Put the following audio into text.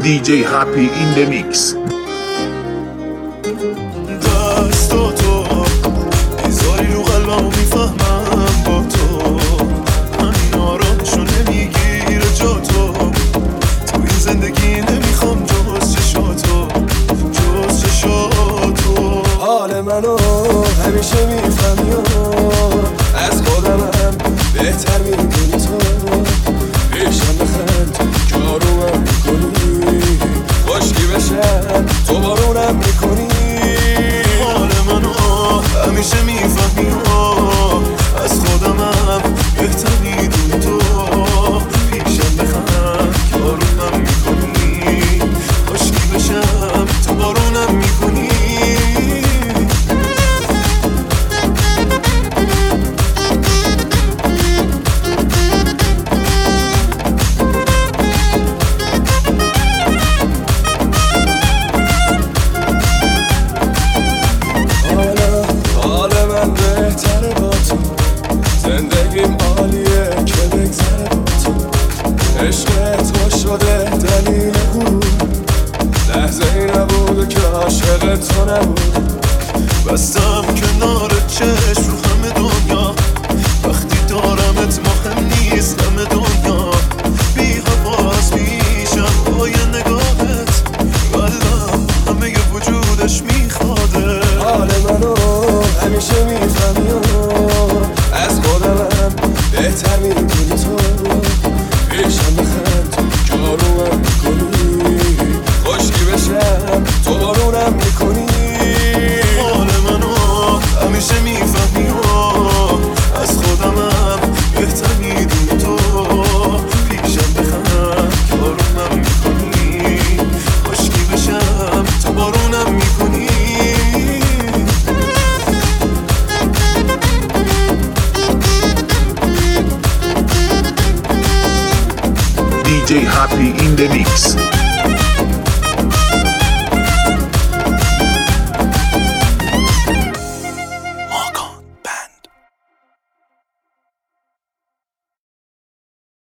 DJ Happy in the mix. دستاتو میذاری رو قلبم و میفهمم با تو همین آرامشو نمیگیره جا تو این زندگی نمیخوام جز چشاتو حال منو همیشه میفهمی از خودم هم بهتر میدونی تو پیشم بخند که آرومم میکنی خشکی بشم تو بارونم میکنی حال منو همیشه میفهمی از خودم هم بهتر میدونی تو پیشم بخند که آرومم میکنی خشکی بشم تو بارونم میکنی زندگیم عالیه که بگذره با تو عشق تو شده دلیل غرور لحظه ای نبوده که عاشق تو نبود بستم کنار چشم رو همه دنیا وقتی دارمت مهم نیست همه دنیا بی حواس میشم پای نگاهت قلبم همه وجودش میخواده حال منو همیشه میفهمی از خودم بهتر میدونی تو پیشم بخند که آرومم میکنی خشکی بشم تو بارونم میکنی حال منو همیشه میفهمی از خودم بهتر میدونی تو پیشم بخند که آرومم میکنی خشکی بشم تو بارونم میکنی DJ Happy in the mix.